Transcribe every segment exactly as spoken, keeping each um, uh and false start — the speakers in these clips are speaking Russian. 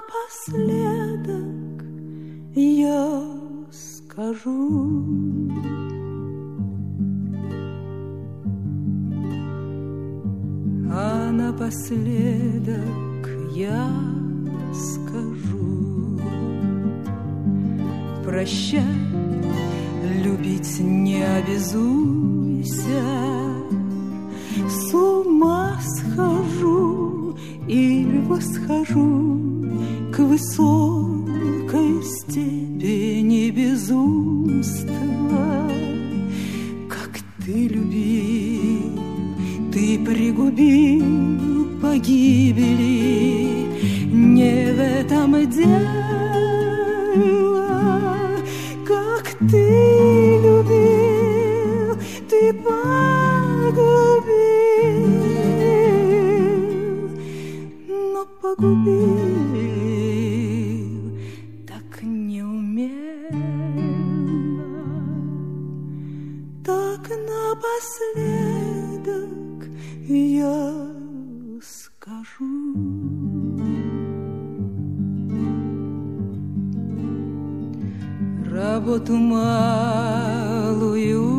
напоследок я скажу. А напоследок я скажу: прощай, любить не обязуйся. С ума схожу или восхожу к высокой степени безумства. Как ты любил, ты пригубил погибели, не в этом дело. Как ты любил, ты погубил, но погубил так неумело. Так напоследок я скажу: работу малую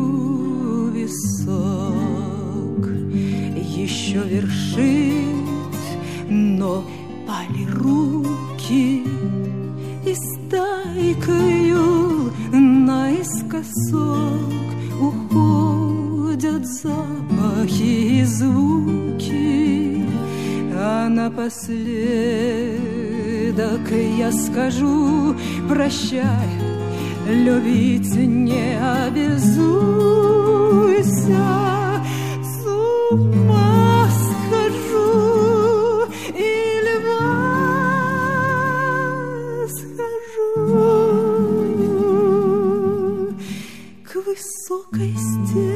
висок еще вершить, но пали руки, и стайкою наискосок уходят запахи и звуки. А напоследок я скажу: прощай, любить не обязуйся. С ума схожу или восхожу к высокой стене